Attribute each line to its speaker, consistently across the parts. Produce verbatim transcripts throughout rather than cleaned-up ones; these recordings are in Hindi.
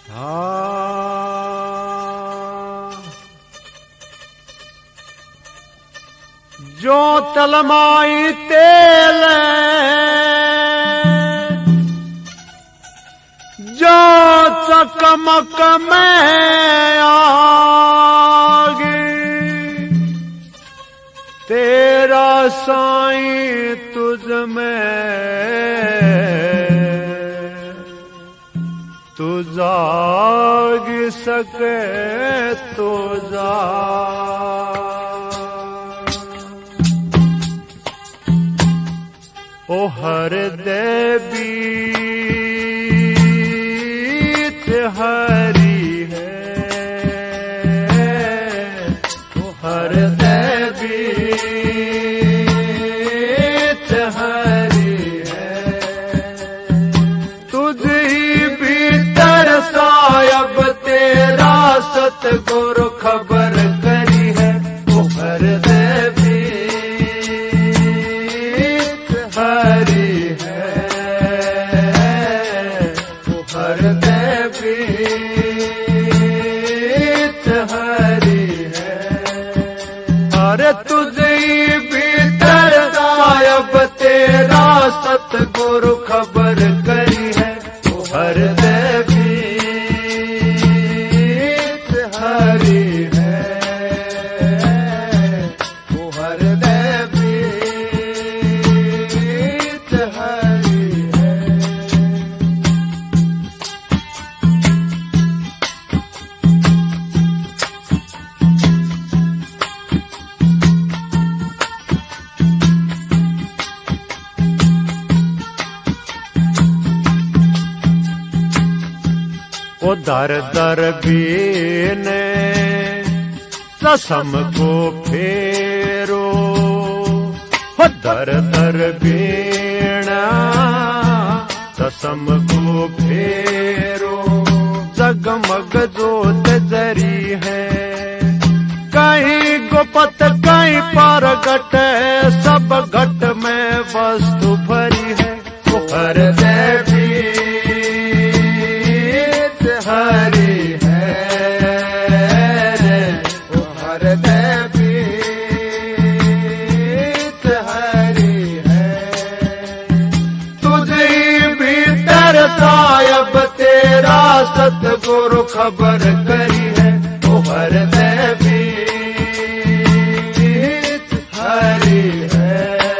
Speaker 1: जो तलमाई तेल जो चकमक में आगी तेरा साईं तुझ में तू जाग सके तो जा। ओ हृदय बीत हरी है, ओ हृदय बीत हरी है, तुझ ही भीतर सायब तेरा सतगुरु खबर करी है। ओ हृदय हरी है, वो हृदय बीत हरी है। अरे तुझे भीतर सायब तेरा सतगुरु खबर करी है। वो हृदय बीत हरी है, वो हृदय ओ दर दर बीने कसम को फेरो, ओ दर दर बीना कसम को फेरो, जगमग जोत जरी है, कहीं गुप्त कहीं प्रगट है, सब घट में वस्तु भरी है। वो हृदय हरी है, वो हृदय बीत हरी है, तुझे भीतर सायब तेरा सतगुरु खबर करी है। वो हृदय बीत हरी है,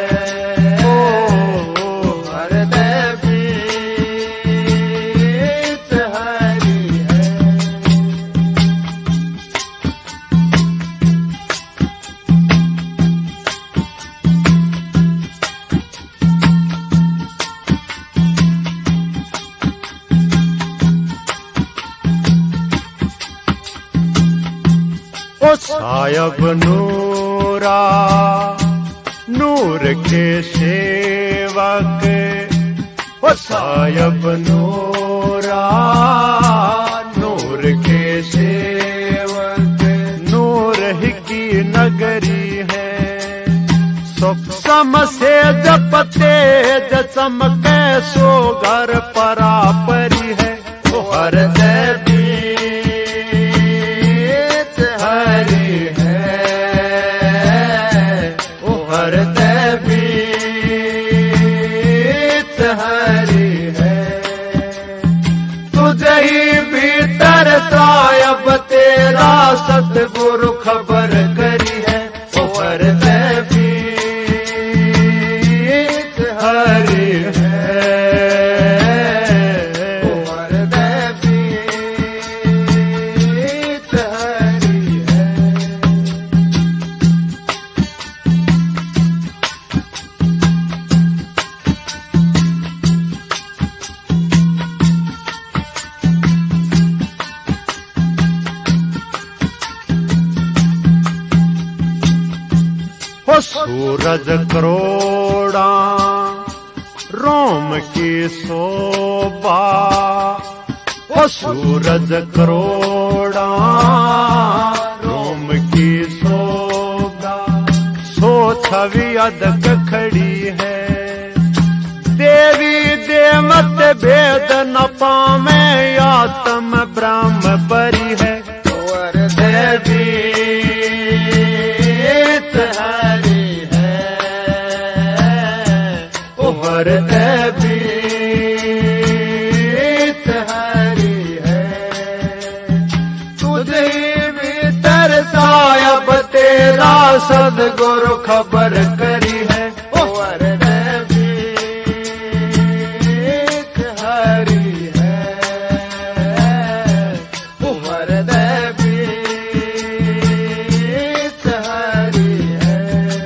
Speaker 1: ओ सायब नूरा नूर के सेवक, ओ सायब नूरा नूर के सेवक, नूर ही की नगरी है, सुख सम से जप तेज चमके सो घर परापरी है। ओ हृदय हरी है, वो हृदय बीत हरी है, तुझे ही भीतर सायब तेरा सतगुरु खबर करी है। वो हृदय बीत हरी है, वो हृदय बीत हरी है। ओ सूरज करोड़ा रोम की शोभा, ओ सूरज करोड़ा रोम की शोभा, सो छवि अदक खड़ी है, देवी देवत भेद न पावे आत्म सदगुरु खबर करी है। ओ हृदय बीत हरि है, ओ हृदय बीत हरि है।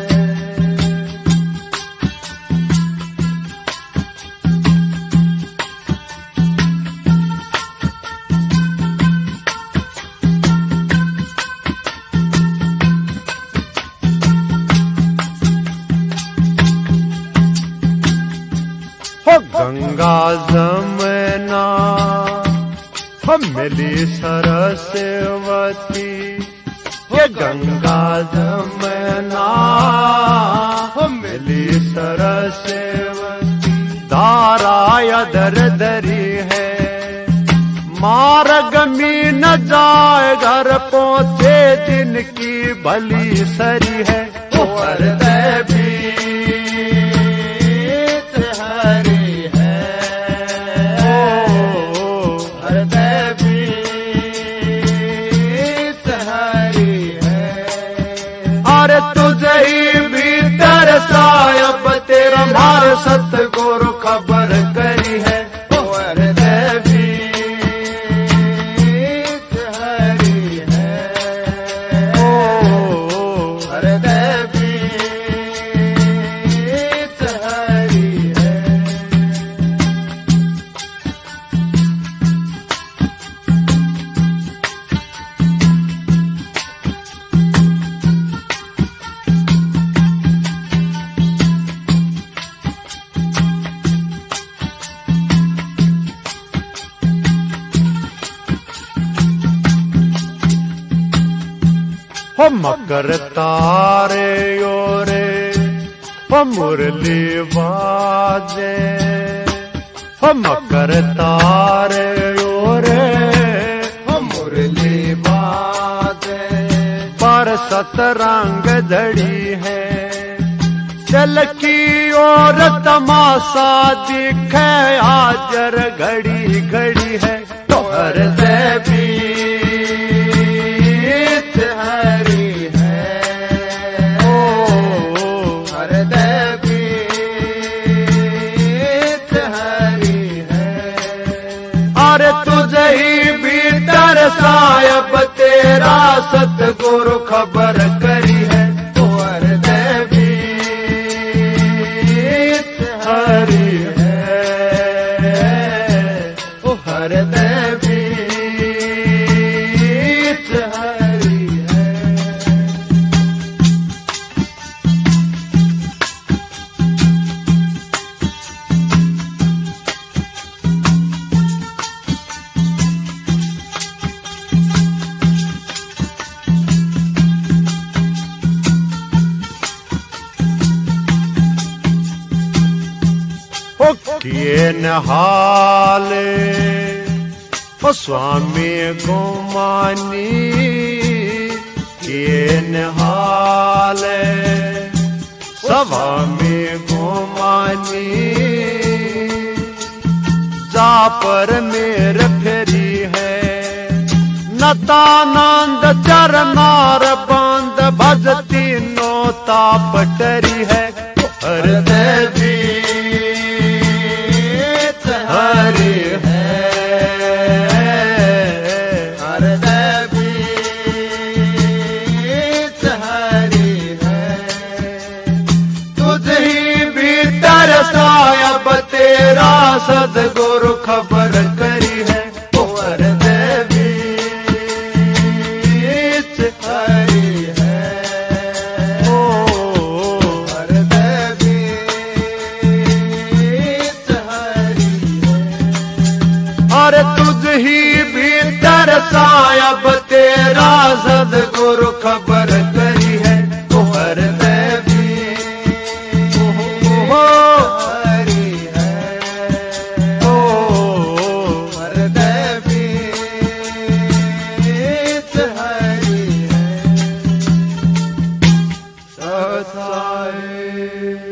Speaker 1: गंगा जमुना हम मिली सरस्वती, ये गंगा जमुना हम मिली सरस्वती। धारा दर दरी है, मार्ग में न जाए घर पहुँचे जिनकी भली सरी है। ओ हृदय बीत हरि है, ओ हृदय बीत हरि है। अरे तुझे ही भीतर सायब तेरा मार सतगुरु खबर करी है। ओ हृदय बीत हरि है, ओ हृदय बीत हरि है। हो मकर तारे ओरे हो मुरली बाजे, हो मकर तारे ओरे हो मुरली बाजे। पर सतरंग धड़ी है, चल की ओर तमाशा दिखे हाजर घड़ी घड़ी है। तो हृदय बीत हरि है, ओ हृदय बीत हरि है। अरे तुझे ही भीतर सायब तेरा सतगुरु खबर करी है। ओ हृदय बीत हरि है, ओ हृदय बीत हरि है। किए नहाले ओ स्वामी गुमानी, किए नहाले स्वामी गुमानी। जा पर मेर फेरी है, नतानंद चरनार बांध भजती नोता पटरी है। हृदय बीत हरि है, हृदय बीत हरि है। तुझ ही भीतर सायब तेरा सदगुरु खबर करी है। ओ हृदय बीत हरि है, ओ हृदय बीत हरि है। अरे तुझ ही भीतर सायब तेरा सदगुरु खबर करी है। ओ हृदय बीत हरि है, ओ हृदय बीत हरि है। ससाए